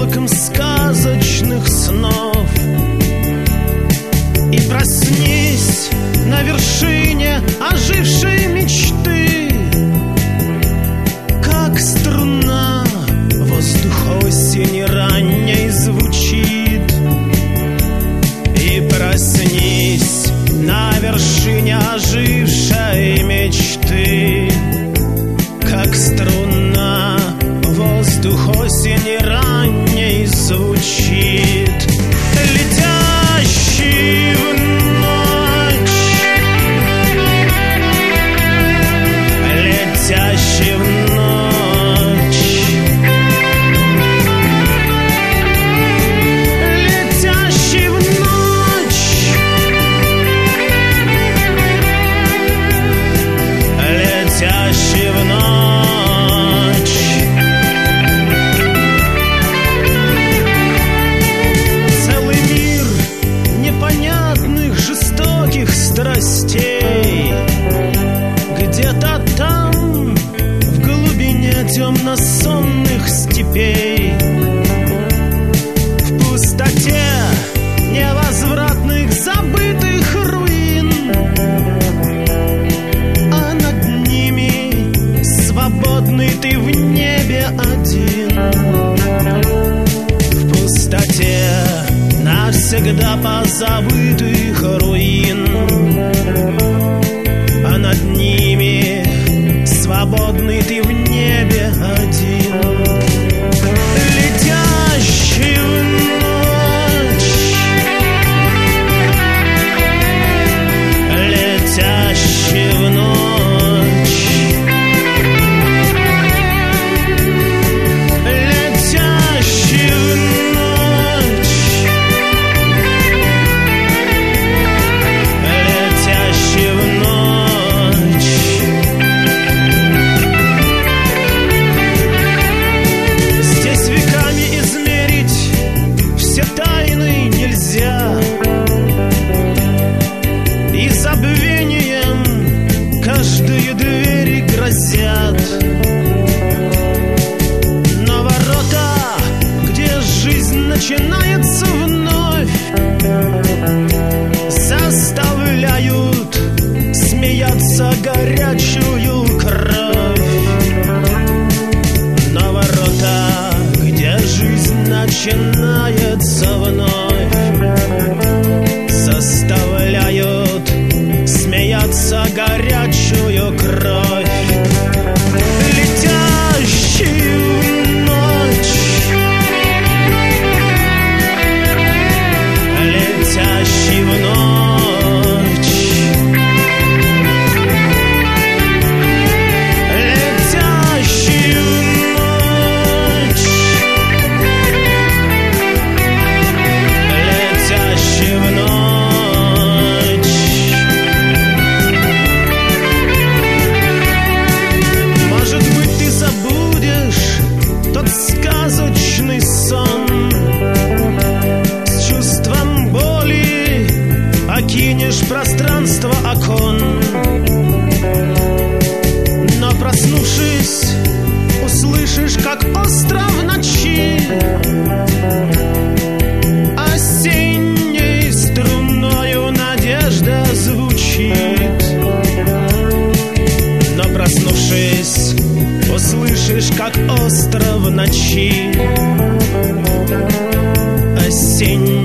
облаком сказочных снов. И проснись на вершине ожившей мечты, как струна воздух осени ранней звучит. И проснись на вершине ожившей мечты, как струна воздух осени ранней звучит. Летящий в ночь, летящий в ночь, летящий в ночь, летящий в ночь. Целый мир непонятных жестоких страстей где-то там, в глубине темно-сонных степей, в пустоте невозвратных забытых руин, а над ними свободный ты в небе один. В пустоте навсегда позабытых руин, а над ними свободный ты в небе один. Летящий в ночь, летящий в ночь, летящий в ночь, летящий в ночь. Здесь веками измерить все тайны нельзя, и забвением каждые двери грозят. Но ворота, где жизнь начинается вновь, заставляют смеяться горячую кровь. Но ворота, где жизнь начинается вновь, заставляют смеяться горячую кровь. Летящий в ночь, летящий в ночь, летящий в ночь, летящий в ночь. Может быть, ты забудешь тот сказочный сон, с чувством боли окинешь пространство окон. Но проснувшись, услышишь, как остров ночи осенней струною надежда звучит. Но проснувшись, услышишь, как остров ночи осенней